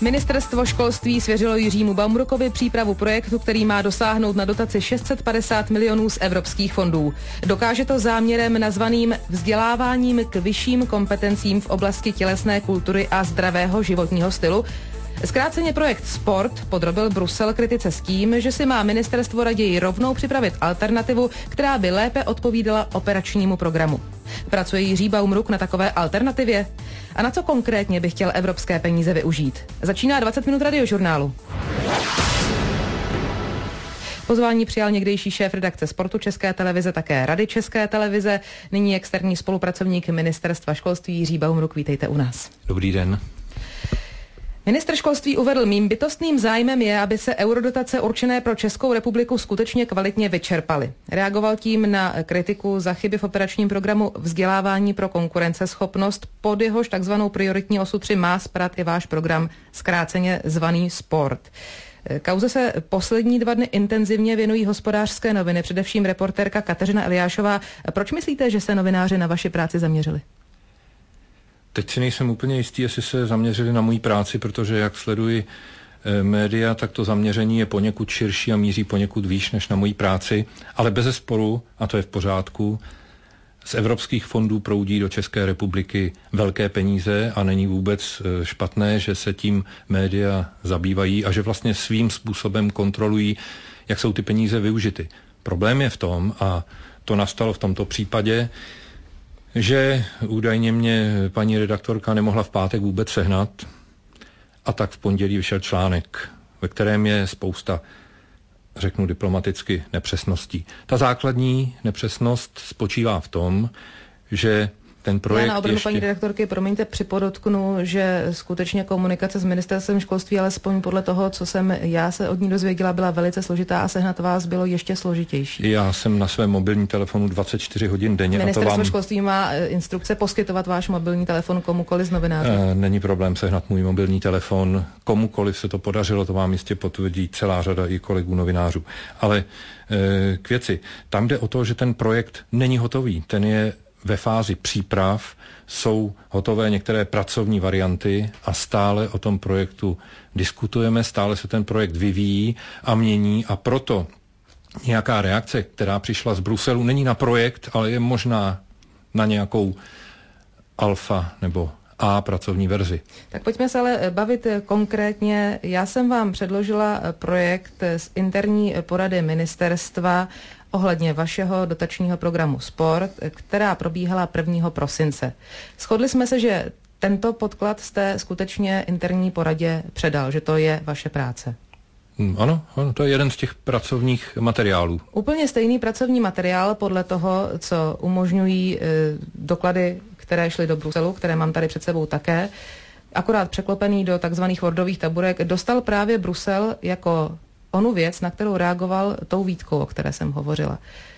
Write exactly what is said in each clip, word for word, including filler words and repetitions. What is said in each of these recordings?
Ministerstvo školství svěřilo Jiřímu Baumrukovi přípravu projektu, který má dosáhnout na dotaci šest set padesát milionů z evropských fondů. Dokáže to záměrem nazvaným vzděláváním k vyšším kompetencím v oblasti tělesné kultury a zdravého životního stylu. Zkráceně projekt Sport podrobil Brusel kritice s tím, že si má ministerstvo raději rovnou připravit alternativu, která by lépe odpovídala operačnímu programu. Pracuje Jiří Baumruk na takové alternativě? A na co konkrétně by chtěl evropské peníze využít? Začíná dvacet minut radiožurnálu. Pozvání přijal někdejší šéf redakce Sportu České televize, také Rady České televize, nyní externí spolupracovník Ministerstva školství Jiří Baumruk. Vítejte u nás. Dobrý den. Ministr školství uvedl: mým bytostným zájmem je, aby se eurodotace určené pro Českou republiku skutečně kvalitně vyčerpaly. Reagoval tím na kritiku za chyby v operačním programu Vzdělávání pro konkurenceschopnost, pod jehož takzvanou prioritní osu tři má spadat i váš program, zkráceně zvaný Sport. Kauze se poslední dva dny intenzivně věnují Hospodářské noviny, především reportérka Kateřina Eliášová. Proč myslíte, že se novináři na vaši práci zaměřili? Teď si nejsem úplně jistý, jestli se zaměřili na moji práci, protože jak sleduji e, média, tak to zaměření je poněkud širší a míří poněkud výš než na moji práci, ale bezesporu, a to je v pořádku, z evropských fondů proudí do České republiky velké peníze a není vůbec e, špatné, že se tím média zabývají a že vlastně svým způsobem kontrolují, jak jsou ty peníze využity. Problém je v tom, a to nastalo v tomto případě, že údajně mě paní redaktorka nemohla v pátek vůbec sehnat a tak v pondělí vyšel článek, ve kterém je spousta, řeknu diplomaticky, nepřesností. Ta základní nepřesnost spočívá v tom, že ten projekt Já na obranu ještě... paní redaktorky, promiňte, připodotknu, že skutečně komunikace s ministerstvem školství, alespoň podle toho, co jsem já se od ní dozvěděla, byla velice složitá a sehnat vás bylo ještě složitější. Já jsem na svém mobilním telefonu dvacet čtyři hodin denně. Ministerstvo a to vám... školství má instrukce poskytovat váš mobilní telefon komukoliv z novinářů. Není problém sehnat můj mobilní telefon. Komukoliv se to podařilo, to vám jistě potvrdí celá řada i kolegů novinářů. Ale k věci. Tam jde o to, že ten projekt není hotový. Ten je ve fázi příprav, jsou hotové některé pracovní varianty a stále o tom projektu diskutujeme, stále se ten projekt vyvíjí a mění a proto nějaká reakce, která přišla z Bruselu, není na projekt, ale je možná na nějakou alfa nebo A pracovní verzi. Tak pojďme se ale bavit konkrétně. Já jsem vám předložila projekt z interní porady ministerstva ohledně vašeho dotačního programu Sport, která probíhala prvního prosince. Shodli jsme se, že tento podklad jste skutečně interní poradě předal, že to je vaše práce. Hmm, ano, ano, to je jeden z těch pracovních materiálů. Úplně stejný pracovní materiál podle toho, co umožňují e, doklady, které šly do Bruselu, které mám tady před sebou také, akorát překlopený do takzvaných wordových tabulek, dostal právě Brusel jako onu věc, na kterou reagoval tou výtkou, o které jsem hovořila.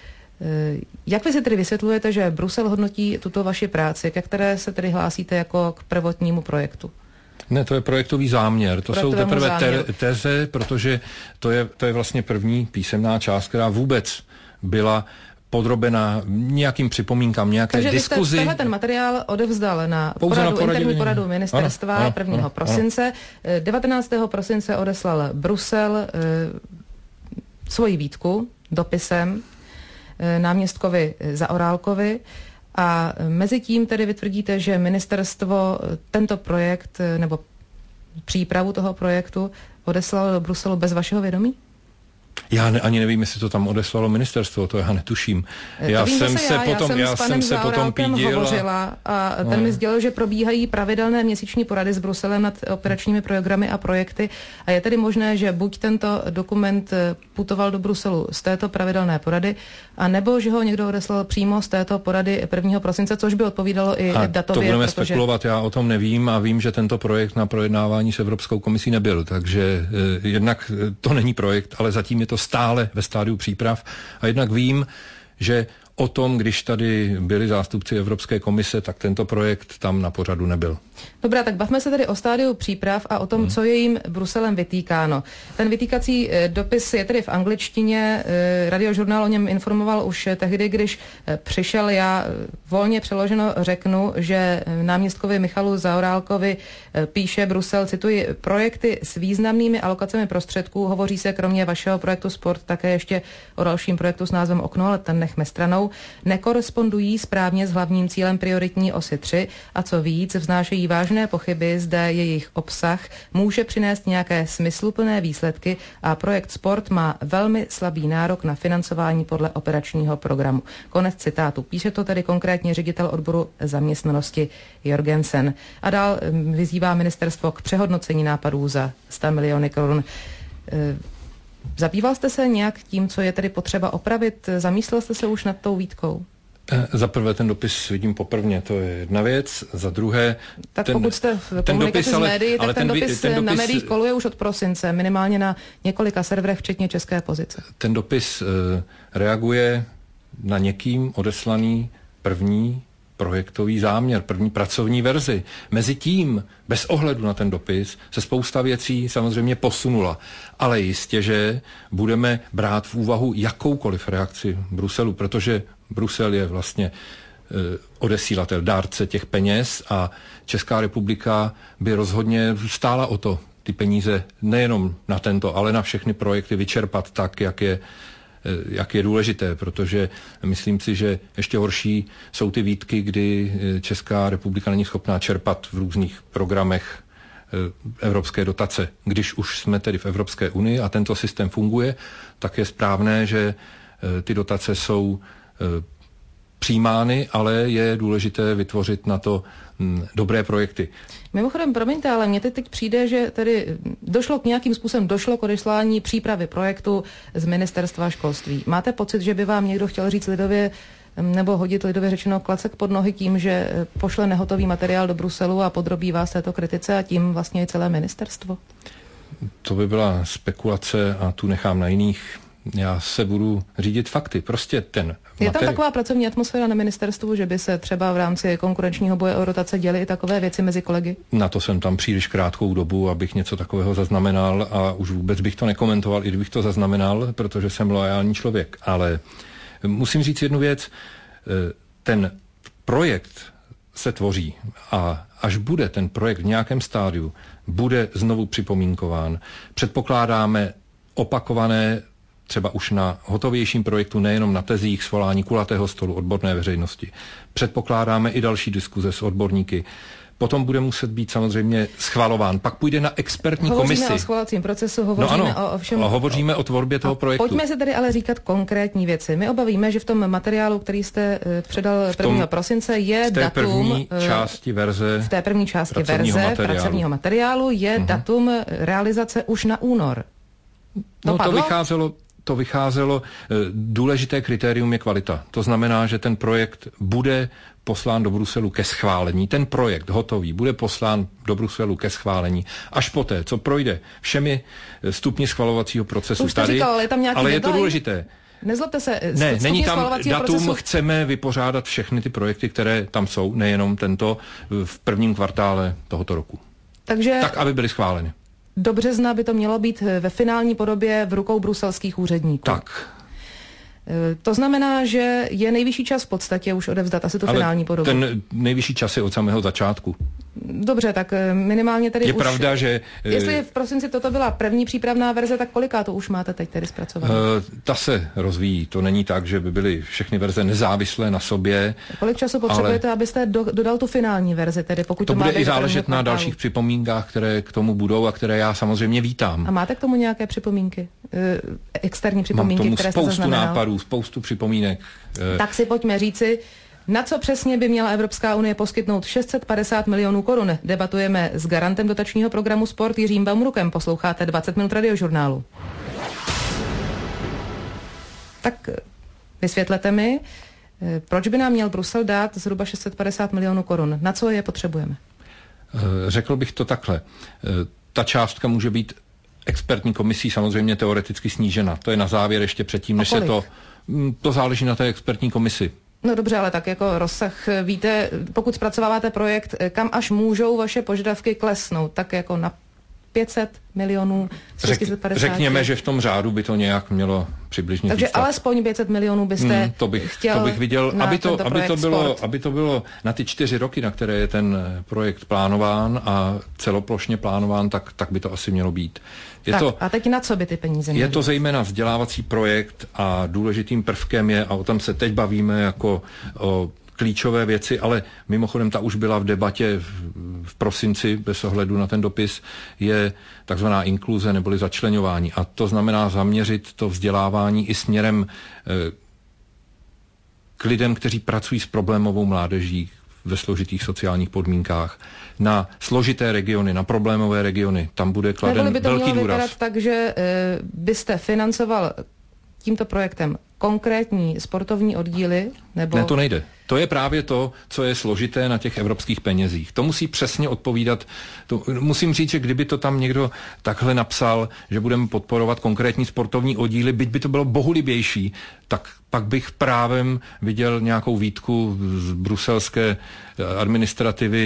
Jak vy si tedy vysvětlujete, že Brusel hodnotí tuto vaši práci, ke které se tedy hlásíte jako k prvotnímu projektu? Ne, to je projektový záměr. To jsou teprve te- teze, protože to je, to je vlastně první písemná část, která vůbec byla podrobená nějakým připomínkám, nějaké Takže diskuzi. Takže vy jste ten materiál odevzdal na, poradu, na interní poradu ministerstva ano, ano, prvního ano, prosince. Ano. devatenáctého prosince odeslal Brusel e, svoji výtku dopisem e, náměstkovi Zaorálkovi a mezi tím tedy vytvrdíte, že ministerstvo tento projekt nebo přípravu toho projektu odeslalo do Bruselu bez vašeho vědomí? Já ne, ani nevím, jestli to tam odeslalo ministerstvo, to já netuším. Já vím, jsem se já, potom, já jsem, já jsem se potom pídil hovořila a ten no. mi sdělil, že probíhají pravidelné měsíční porady s Bruselem nad operačními programy a projekty a je tedy možné, že buď tento dokument putoval do Bruselu z této pravidelné porady, a nebo že ho někdo odeslal přímo z této porady prvního prosince, což by odpovídalo i a datově. To budeme protože... spekulovat, já o tom nevím a vím, že tento projekt na projednávání s Evropskou komisí nebyl, takže eh, jednak to není projekt, ale zatím je to stále ve stádiu příprav a jednak vím, že O tom, když tady byli zástupci Evropské komise, tak tento projekt tam na pořadu nebyl. Dobrá, tak bavme se tady o stádiu příprav a o tom, hmm. co je jim Bruselem vytýkáno. Ten vytýkací dopis je tedy v angličtině, Radiožurnál o něm informoval už tehdy, když přišel. Já volně přeloženo řeknu, že náměstkovi Michalu Zaorálkovi píše Brusel, cituji, projekty s významnými alokacemi prostředků, hovoří se kromě vašeho projektu Sport také ještě o dalším projektu s názvem Okno, ale ten nechme stranou, nekorespondují správně s hlavním cílem prioritní osy tři a co víc, vznášejí vážné pochyby, zda jejich obsah může přinést nějaké smysluplné výsledky a projekt Sport má velmi slabý nárok na financování podle operačního programu. Konec citátu. Píše to tedy konkrétně ředitel odboru zaměstnanosti Jorgensen. A dál vyzývá ministerstvo k přehodnocení nápadů za sto miliony korun. Zabýval jste se nějak tím, co je tedy potřeba opravit? Zamýšlel jste se už nad tou výtkou? Za prvé ten dopis vidím poprvně, to je jedna věc. Za druhé... Tak ten, pokud jste v komunikaci dopis, s médií, tak ten, ten, dopis ten dopis na médiích koluje už od prosince, minimálně na několika serverech, včetně České pozice. Ten dopis uh, reaguje na někým odeslaný první projektový záměr, první pracovní verzi. Mezitím, bez ohledu na ten dopis, se spousta věcí samozřejmě posunula. Ale jistě, že budeme brát v úvahu jakoukoliv reakci Bruselu, protože Brusel je vlastně e, odesílatel, dárce těch peněz a Česká republika by rozhodně stála o to ty peníze nejenom na tento, ale na všechny projekty vyčerpat tak, jak je jak je důležité, protože myslím si, že ještě horší jsou ty výtky, kdy Česká republika není schopná čerpat v různých programech evropské dotace. Když už jsme tedy v Evropské unii a tento systém funguje, tak je správné, že ty dotace jsou přijímány, ale je důležité vytvořit na to dobré projekty. Mimochodem, promiňte, ale mně teď přijde, že tedy došlo k nějakým způsobem, došlo k odeslání přípravy projektu z ministerstva školství. Máte pocit, že by vám někdo chtěl říct lidově, nebo hodit lidově řečeno klacek pod nohy tím, že pošle nehotový materiál do Bruselu a podrobí vás této kritice a tím vlastně i celé ministerstvo? To by byla spekulace a tu nechám na jiných. Já se budu řídit fakty. Prostě ten materi- Je tam taková pracovní atmosféra na ministerstvu, že by se třeba v rámci konkurenčního boje o rotace děly i takové věci mezi kolegy? Na to jsem tam příliš krátkou dobu, abych něco takového zaznamenal a už vůbec bych to nekomentoval, i kdybych to zaznamenal, protože jsem loajální člověk. Ale musím říct jednu věc. Ten projekt se tvoří a až bude ten projekt v nějakém stádiu, bude znovu připomínkován. Předpokládáme opakované třeba už na hotovějším projektu, nejenom na tezích, svolání kulatého stolu odborné veřejnosti. Předpokládáme i další diskuze s odborníky. Potom bude muset být samozřejmě schvalován. Pak půjde na expertní hovoříme komisi. Hovoříme o schvalovacím procesu, hovoříme no ano, o, o všem. A hovoříme o tvorbě toho projektu. Pojďme se tedy ale říkat konkrétní věci. My obavíme, že v tom materiálu, který jste předal prvního prosince, je v té datum... první části verze v té první části pracovního verze materiálu. pracovního materiálu je uh-huh. datum realizace už na únor. To no padlo? to vycházelo... To vycházelo, důležité kritérium je kvalita. To znamená, že ten projekt bude poslán do Bruselu ke schválení. Ten projekt hotový bude poslán do Bruselu ke schválení. Až poté, co projde všemi stupni schvalovacího procesu tady, říkal, ale, je tam nějaký ale je deadline? to důležité. Nezlobte se, ne, není tam datum, procesu... chceme vypořádat všechny ty projekty, které tam jsou, nejenom tento, v prvním kvartále tohoto roku. Takže... Tak, aby byly schváleny. Do března by to mělo být ve finální podobě v rukou bruselských úředníků. Tak. To znamená, že je nejvyšší čas v podstatě už odevzdat asi tu Ale finální podobu. ten nejvyšší čas je od samého začátku. Dobře, tak minimálně tedy je už... Je pravda, že... Jestli v prosinci toto byla první přípravná verze, tak koliká to už máte teď tedy zpracované? Uh, ta se rozvíjí. To není tak, že by byly všechny verze nezávislé na sobě. Kolik času potřebujete, ale... abyste do, dodal tu finální verzi, tedy pokud to, to má bude být i záležet na dalších připomínkách, které k tomu budou a které já samozřejmě vítám. A máte k tomu nějaké připomínky? Uh, externí připomínky, Mám které spoustu jste zaznamenal? nápadů, spoustu připomínek. Tak si pojďme říci, na co přesně by měla Evropská unie poskytnout šest set padesát milionů korun? Debatujeme s garantem dotačního programu Sport Jiřím Baumrukem. Posloucháte dvacet minut Radiožurnálu. Tak vysvětlete mi, proč by nám měl Brusel dát zhruba šest set padesát milionů korun? Na co je potřebujeme? Řekl bych to takhle. Ta částka může být expertní komisí samozřejmě teoreticky snížena. To je na závěr ještě předtím, než se to to záleží na té expertní komisi. No dobře, ale tak jako rozsah, víte, pokud zpracováváte projekt, kam až můžou vaše požadavky klesnout, tak jako na pět set milionů z šest set padesát. Řekněme, že v tom řádu by to nějak mělo přibližně Takže zůstat. alespoň pět set milionů byste hmm, to bych, chtěl to bych viděl, aby to, aby, to bylo, sport. aby to bylo na ty čtyři roky, na které je ten projekt plánován a celoplošně plánován, tak, tak by to asi mělo být. Je tak, to, a teď na co by ty peníze měly? Je to zejména vzdělávací projekt a důležitým prvkem je, a o tom se teď bavíme jako o klíčové věci, ale mimochodem ta už byla v debatě v, v prosinci bez ohledu na ten dopis, je takzvaná inkluze neboli začleňování. A to znamená zaměřit to vzdělávání i směrem e, k lidem, kteří pracují s problémovou mládeží ve složitých sociálních podmínkách, na složité regiony, na problémové regiony. Tam bude kladen by to velký mělo důraz. vypadat tak, že e, byste financoval tímto projektem konkrétní sportovní oddíly? Nebo... Ne, to nejde. To je právě to, co je složité na těch evropských penězích. To musí přesně odpovídat. To, musím říct, že kdyby to tam někdo takhle napsal, že budeme podporovat konkrétní sportovní oddíly, byť by to bylo bohulibější, tak pak bych právem viděl nějakou výtku z bruselské administrativy,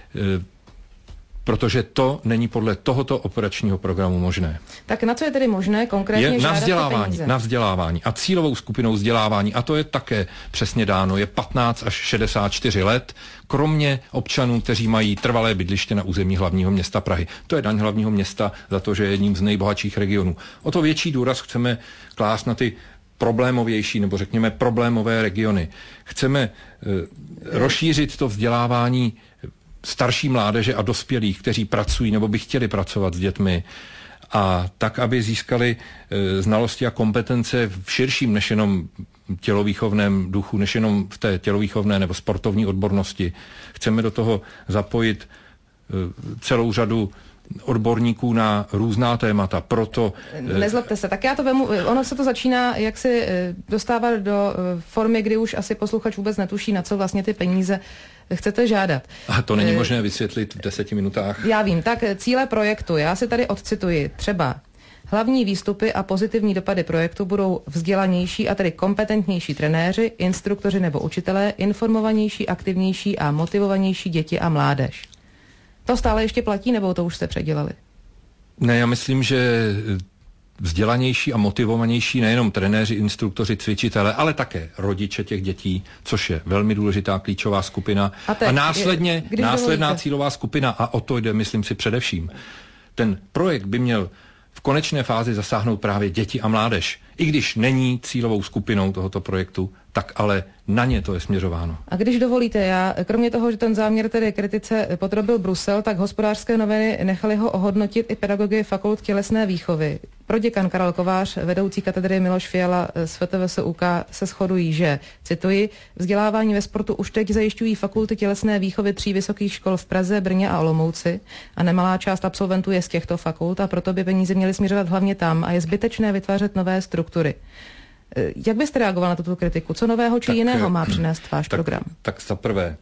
protože to není podle tohoto operačního programu možné. Tak na co je tedy možné konkrétně je žádat na vzdělávání, peníze? Na vzdělávání. A cílovou skupinou vzdělávání, a to je také přesně dáno, je patnáct až šedesát čtyři let, kromě občanů, kteří mají trvalé bydliště na území hlavního města Prahy. To je daň hlavního města za to, že je jedním z nejbohatších regionů. O to větší důraz chceme klást na ty problémovější, nebo řekněme problémové regiony. Chceme e, rozšířit to vzdělávání starší mládeže a dospělých, kteří pracují nebo by chtěli pracovat s dětmi, a tak, aby získali e, znalosti a kompetence v širším než jenom tělovýchovném duchu, než jenom v té tělovýchovné nebo sportovní odbornosti. Chceme do toho zapojit e, celou řadu odborníků na různá témata, proto... Nezlobte se, tak já to vemu, ono se to začíná jak si dostávat do formy, kdy už asi posluchač vůbec netuší, na co vlastně ty peníze chcete žádat. A to není možné vysvětlit v deseti minutách. Já vím, tak cíle projektu, já si tady odcituji, třeba hlavní výstupy a pozitivní dopady projektu budou vzdělanější a tedy kompetentnější trenéři, instruktoři nebo učitelé, informovanější, aktivnější a motivovanější děti a mládež. To stále ještě platí, nebo to už jste předělali? Ne, já myslím, že vzdělanější a motivovanější nejenom trenéři, instruktoři, cvičitele, ale také rodiče těch dětí, což je velmi důležitá klíčová skupina. A, teď, a následně je, následná dovolíte. Cílová skupina, a o to jde, myslím si, především. Ten projekt by měl v konečné fázi zasáhnout právě děti a mládež. I když není cílovou skupinou tohoto projektu, tak ale na ně to je směřováno. A když dovolíte, já, kromě toho, že ten záměr tedy kritice podrobil Brusel, tak Hospodářské noviny nechali ho ohodnotit i pedagogy fakult tělesné výchovy. Proděkan Karel Kovář, vedoucí katedry Miloš Fiala z F T V S U K se shodují, že, cituji, vzdělávání ve sportu už teď zajišťují fakulty tělesné výchovy tří vysokých škol v Praze, Brně a Olomouci a nemalá část absolventů je z těchto fakult a proto by peníze měly směřovat hlavně tam a je zbytečné vytvářet nové struktury. Jak byste reagoval na tuto kritiku? Co nového či tak, jiného má přinést váš tak, program? Tak za prvé,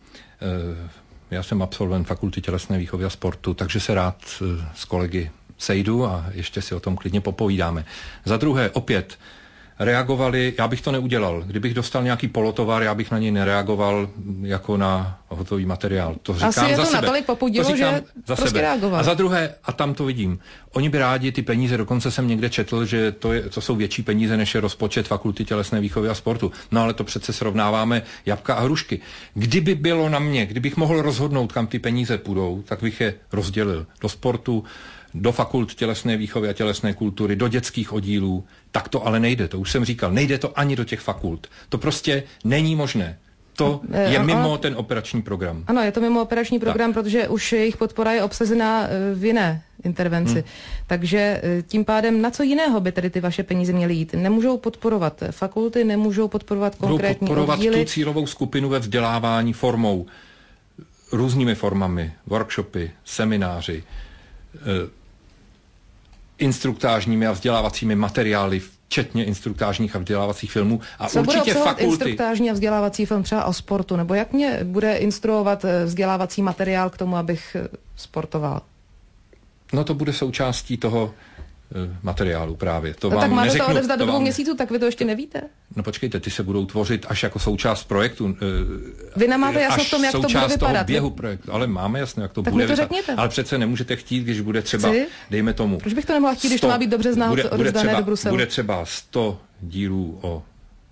já jsem absolvent fakulty tělesné výchovy a sportu, takže se rád s kolegy sejdu a ještě si o tom klidně popovídáme. Za druhé, opět, reagovali, já bych to neudělal. Kdybych dostal nějaký polotovar, já bych na něj nereagoval jako na hotový materiál. To říkám Asi je za to sebe. natolik popudilo, to že za prostě sebe. reagoval. A za druhé, a tam to vidím, oni by rádi ty peníze, dokonce jsem někde četl, že to, je, to jsou větší peníze, než je rozpočet fakulty tělesné výchovy a sportu. No ale to přece srovnáváme jabka a hrušky. Kdyby bylo na mě, kdybych mohl rozhodnout, kam ty peníze půjdou, tak bych je rozdělil do sportu, do fakult tělesné výchovy a tělesné kultury, do dětských oddílů. Tak to ale nejde, to už jsem říkal. Nejde to ani do těch fakult. To prostě není možné. To je ano, mimo ten operační program. Ano, je to mimo operační program, tak. Protože už jejich podpora je obsazená v jiné intervenci. Hmm. Takže tím pádem na co jiného by tedy ty vaše peníze měly jít? Nemůžou podporovat fakulty, nemůžou podporovat konkrétní oddíly. Budou podporovat oddíly. tu cílovou skupinu ve vzdělávání formou, různými formami, workshopy, semináři, instruktážními a vzdělávacími materiály, včetně instruktážních a vzdělávacích filmů. A co určitě bude fakulty... instruktážní a vzdělávací film třeba o sportu? Nebo jak mě bude instruovat vzdělávací materiál k tomu, abych sportoval? No to bude součástí toho materiálu právě. To no vám tak máte neřeknu, to odevzdat do to dvou vám... měsíců, tak vy to ještě nevíte. No počkejte, ty se budou tvořit až jako součást projektu. Vy nemáte jasno v tom, jak to bude vypadat. Toho běhu projektu, ale máme jasno, jak to tak bude to vypadat. Ale přece nemůžete chtít, když bude třeba, Chci? dejme tomu... Proč bych to nemohla chtít, když to má být dobře znáno odevzdané do Bruselu? Bude třeba sto dílů o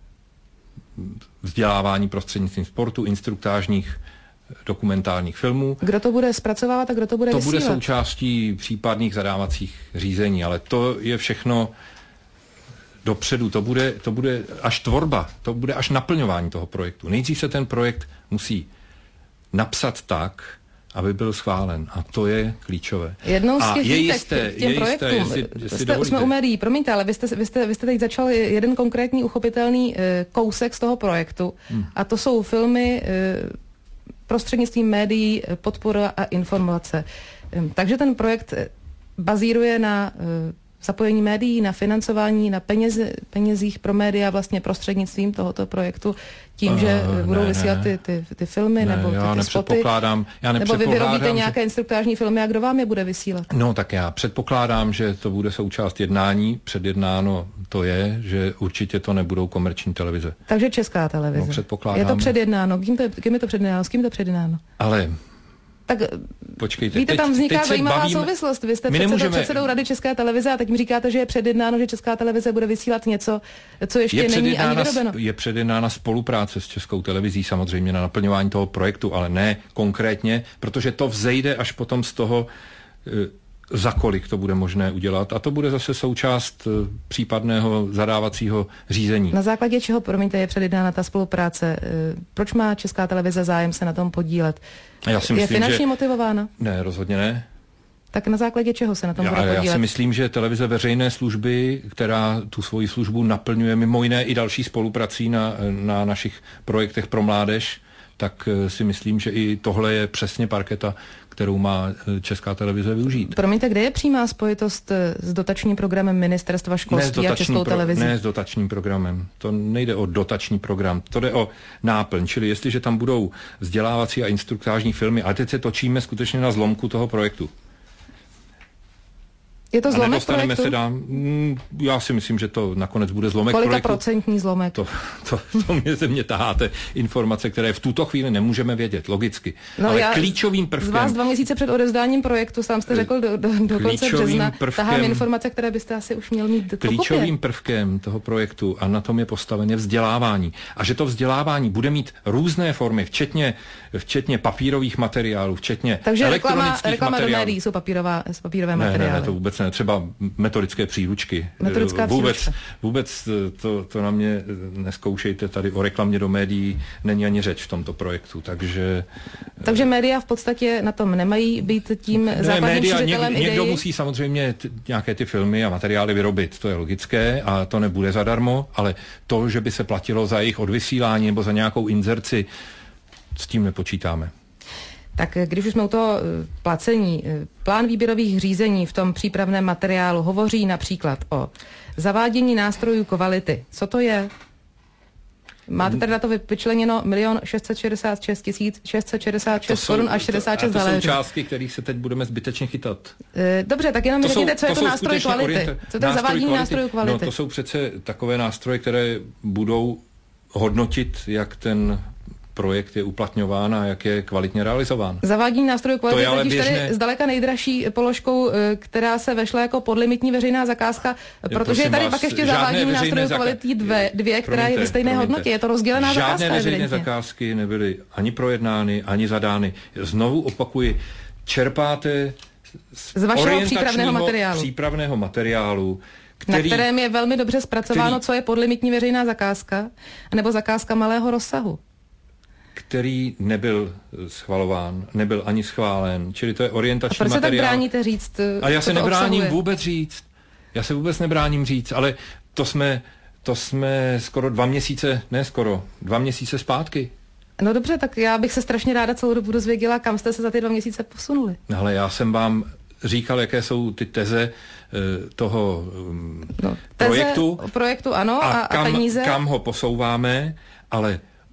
vzdělávání prostřednictvím sportu, instruktážních dokumentárních filmů. Kdo to bude zpracovávat a kdo to bude to vysílat? To bude součástí případných zadávacích řízení, ale to je všechno dopředu, to bude, to bude až tvorba, to bude až naplňování toho projektu. Nejdřív se ten projekt musí napsat tak, aby byl schválen. A to je klíčové. Jednou z těch je výtek jisté, k těm je projektům, jisté, jestli, jestli jste, jsme u médií, promiňte, ale vy jste, vy, jste, vy jste teď začal jeden konkrétní uchopitelný e, kousek z toho projektu hmm. a to jsou filmy e, prostřednictvím médií, podpora a informace. E, takže ten projekt bazíruje na e, zapojení médií, na financování, na penězi, penězích pro média vlastně prostřednictvím tohoto projektu, tím, že uh, budou ne, vysílat ty, ty, ty filmy ne, nebo ty, já ty spoty. Já nebo vy vyrobíte že... nějaké instruktážní filmy a kdo vám je bude vysílat? No tak já předpokládám, že to bude součást jednání. Předjednáno to je, že určitě to nebudou komerční televize. Takže Česká televize. No, předpokládám. Je to předjednáno. Kým, to, kým je to předjednáno? S kým to předjednáno? Ale... Tak počkejte, víte, teď, tam vzniká zajímavá bavíme, souvislost. Vy jste přece nemůžeme... předsedou Rady České televize a teď mi říkáte, že je předjednáno, že Česká televize bude vysílat něco, co ještě je není ani vyrobeno. Je předjednána spolupráce s Českou televizí samozřejmě na naplňování toho projektu, ale ne konkrétně, protože to vzejde až potom z toho, za kolik to bude možné udělat. A to bude zase součást případného zadávacího řízení. Na základě čeho, promiňte, je předjednána ta spolupráce? Proč má Česká televize zájem se na tom podílet? Já si myslím, je finančně že... motivována? Ne, rozhodně ne. Tak na základě čeho se na tom já, bude podílet? Já si myslím, že televize veřejné služby, která tu svoji službu naplňuje mimo jiné i další spoluprací na, na našich projektech pro mládež, tak si myslím, že i tohle je přesně parketa, kterou má Česká televize využít. Promiňte, kde je přímá spojitost s dotačním programem Ministerstva školství a Českou pro, televizí? Ne s dotačním programem. To nejde o dotační program, to jde o náplň. Čili jestliže tam budou vzdělávací a instruktážní filmy, a teď se točíme skutečně na zlomku toho projektu. Je to zlomek projektu? Se dám, já si myslím, že to nakonec bude zlomek Kolika projektu. procentní zlomek? To, to, to mě ze mě taháte informace, které v tuto chvíli nemůžeme vědět, logicky. No ale já klíčovým prvkem... Z vás dva měsíce před odevzdáním projektu, sám jste řekl do, do, do konce března, prvkem, tahám informace, které byste asi už měl mít klíčovým kopie. Prvkem toho projektu, a na tom je postavené vzdělávání. A že to vzdělávání bude mít různé formy, včetně, včetně papírových materiálů, včetně Takže elektronických reklama, reklama materiálů. do médií jsou papírová, papírové ne, materiály. Ne, ne, to vůbec ne. Třeba metodické příručky. Metodická vůbec, příručka. Vůbec to, to na mě neskoušejte, tady o reklamě do médií není ani řeč v tomto projektu, takže... Takže média v podstatě na tom nemají být tím ne, základním média, šiřitelem něk, ideí? Někdo musí samozřejmě t- nějaké ty filmy a materiály vyrobit, to je logické a to nebude zadarmo, ale to, že by se platilo za jejich odvysílání nebo za nějakou inzerci, s tím nepočítáme. Tak když už jsme u toho placení, plán výběrových řízení v tom přípravném materiálu hovoří například o zavádění nástrojů kvality. Co to je? Máte tady na to vyčleněno milion šest set šedesát šest tisíc šest set šedesát šest korun a šedesát šest haléřů. To jsou částky, kterých se teď budeme zbytečně chytat. Dobře, tak jenom mi řekněte, co je to nástroj kvality. Orienta- co to je zavádění nástrojů kvality? No, to jsou přece takové nástroje, které budou hodnotit, jak ten projekt je uplatňován a jak je kvalitně realizován. Zavádění nástrojů kvality je totiž běžné... tady zdaleka nejdražší položkou, která se vešla jako podlimitní veřejná zakázka, protože je tady pak ještě zavádění nástrojů zaka... kvality dvě, dvě která promiňte, je ve stejné promiňte. hodnotě. Je to rozdělená Žádné zakázka. Žádné veřejné evidentně. zakázky nebyly ani projednány, ani zadány. Znovu opakuji, čerpáte z, z vašeho přípravného materiálu. přípravného materiálu, který... na kterém je velmi dobře zpracováno, který... co je podlimitní veřejná zakázka, nebo zakázka malého rozsahu. Který nebyl schvalován, nebyl ani schválen, čili to je orientační materiál. A proč se materiál. tak bráníte říct, a já se nebráním obsahuje? vůbec říct. Já se vůbec nebráním říct, ale to jsme, to jsme skoro dva měsíce, ne skoro, dva měsíce zpátky. No dobře, tak já bych se strašně ráda celou dobu dozvěděla, kam jste se za ty dva měsíce posunuli. Ale já jsem vám říkal, jaké jsou ty teze toho no, teze projektu. projektu, ano, a, a, kam, a peníze. kam ho posouváme, ale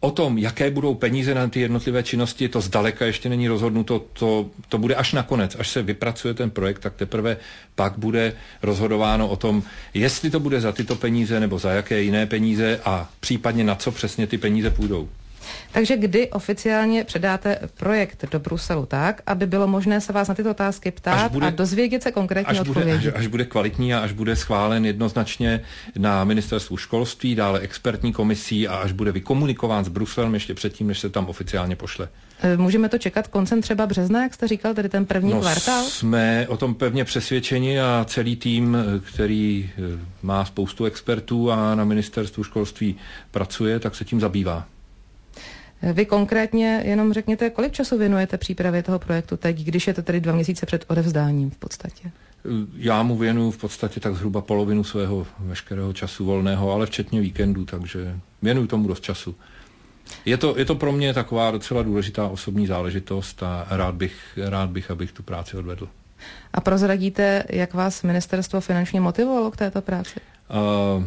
O tom, jaké budou peníze na ty jednotlivé činnosti, to zdaleka ještě není rozhodnuto, to, to bude až nakonec, až se vypracuje ten projekt, tak teprve pak bude rozhodováno o tom, jestli to bude za tyto peníze nebo za jaké jiné peníze a případně na co přesně ty peníze půjdou. Takže kdy oficiálně předáte projekt do Bruselu tak, aby bylo možné se vás na tyto otázky ptát bude, a dozvědět se konkrétní až odpovědi? Bude, až, až bude kvalitní a až bude schválen jednoznačně na ministerstvu školství, dále expertní komisí a až bude vykomunikován s Bruselem ještě předtím, než se tam oficiálně pošle. Můžeme to čekat koncem třeba března, jak jste říkal, tedy ten první no, kvartál? Jsme o tom pevně přesvědčeni a celý tým, který má spoustu expertů a na ministerstvu školství pracuje, tak se tím zabývá. Vy konkrétně jenom řekněte, kolik času věnujete přípravě toho projektu teď, když je to tedy dva měsíce před odevzdáním v podstatě? Já mu věnuju v podstatě tak zhruba polovinu svého veškerého času volného, ale včetně víkendů, takže věnuju tomu dost času. Je to, je to pro mě taková docela důležitá osobní záležitost a rád bych, rád bych, abych tu práci odvedl. A prozradíte, jak vás ministerstvo finančně motivovalo k této práci? Uh,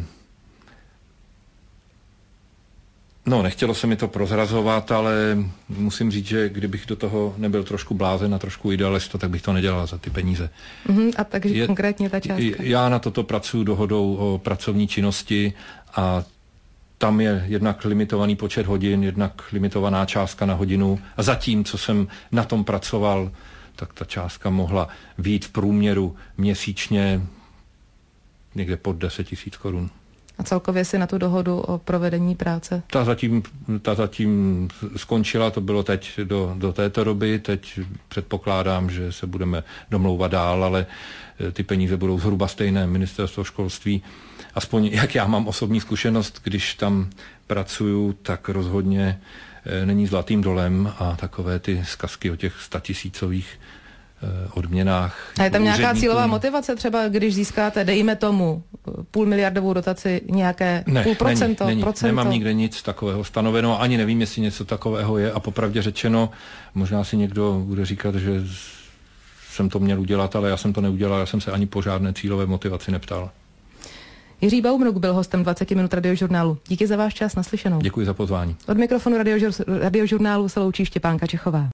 No, nechtělo se mi to prozrazovat, ale musím říct, že kdybych do toho nebyl trošku blázen a trošku idealista, tak bych to nedělal za ty peníze. Uh-huh, a takže je, konkrétně ta částka? Já na toto pracuji dohodou o pracovní činnosti a tam je jednak limitovaný počet hodin, jednak limitovaná částka na hodinu a zatím, co jsem na tom pracoval, tak ta částka mohla vyjít v průměru měsíčně někde pod deset tisíc korun. A celkově si na tu dohodu o provedení práce? Ta zatím, ta zatím skončila, to bylo teď do, do této doby, teď předpokládám, že se budeme domlouvat dál, ale ty peníze budou zhruba stejné. Ministerstvo školství, aspoň jak já mám osobní zkušenost, když tam pracuju, tak rozhodně není zlatým dolem a takové ty zkazky o těch statisícových odměnách. A je tam nějaká cílová motivace třeba, když získáte, dejme tomu, půl miliardovou dotaci, nějaké ne, půl procento, není, není. procento? Nemám nikde nic takového stanoveno, ani nevím, jestli něco takového je a popravdě řečeno, možná si někdo bude říkat, že jsem to měl udělat, ale já jsem to neudělal, já jsem se ani po žádné cílové motivaci neptal. Jiří Baumruk byl hostem dvacet minut Radiožurnálu. Díky za váš čas, naslyšenou. Děkuji za pozvání. Od mikrofonu radiožur, Radiožurnálu se loučí Štěpánka Čechová.